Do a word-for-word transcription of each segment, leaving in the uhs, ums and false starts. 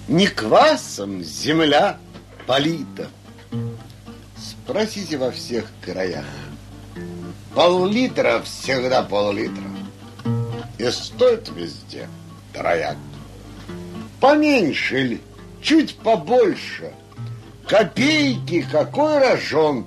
Не квасом земля полита. Спросите во всех краях. Пол-литра всегда пол-литра. И стоит везде трояк. Поменьше ли, чуть побольше, копейки какой рожон.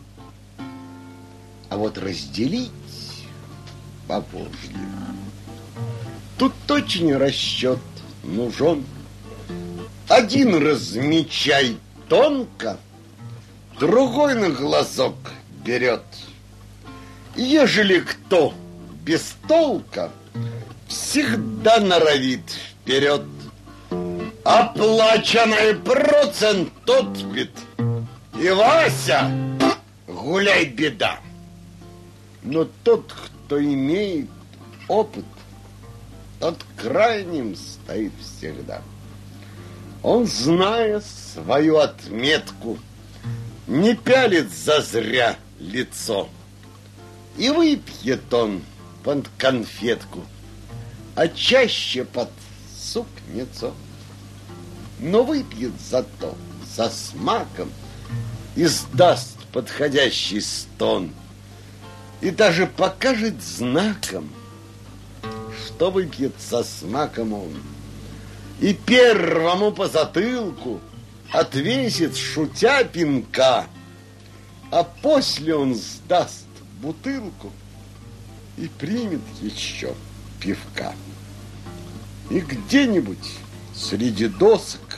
А вот разделить повожди. Тут точный расчет нужен. Один размечай тонко, другой на глазок берет. Ежели кто без толка, всегда норовит вперед. Оплаченный процент отбит, и Вася, гуляй, беда. Но тот, кто имеет опыт, тот крайним стоит всегда. Он, зная свою отметку, не пялит зазря лицо. И выпьет он под конфетку, а чаще под супницу. Но выпьет зато со смаком, издаст подходящий стон и даже покажет знаком, что выпьет со смаком он. И первому по затылку отвесит, шутя, пинка, а после он сдаст бутылку и примет еще пивка. И где-нибудь среди досок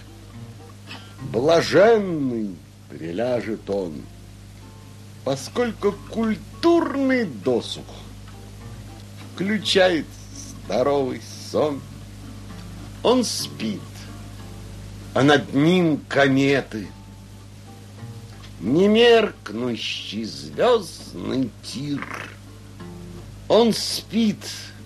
блаженный приляжет он, поскольку культурный досуг включает здоровый сон. Он спит, а над ним кометы, немеркнущий звездный тир. Он спит,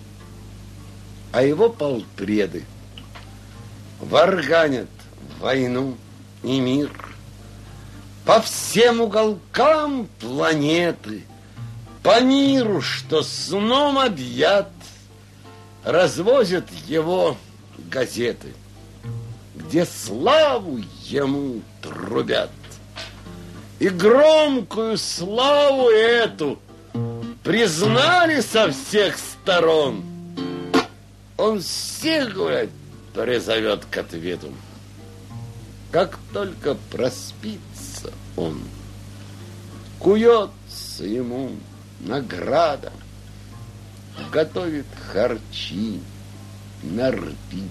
а его полпреды варганят войну и мир. По всем уголкам планеты, по миру, что сном объят, развозят его газеты, где славу ему трубят. И громкую славу эту признали со всех сторон. Он всех, говорят, призовет к ответу. Как только проспится он, куется ему награда, готовит харчи, нарпит.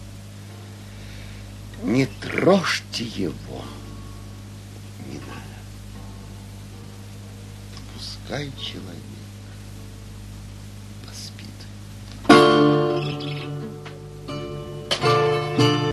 Не трожьте его, не надо. Пускай человек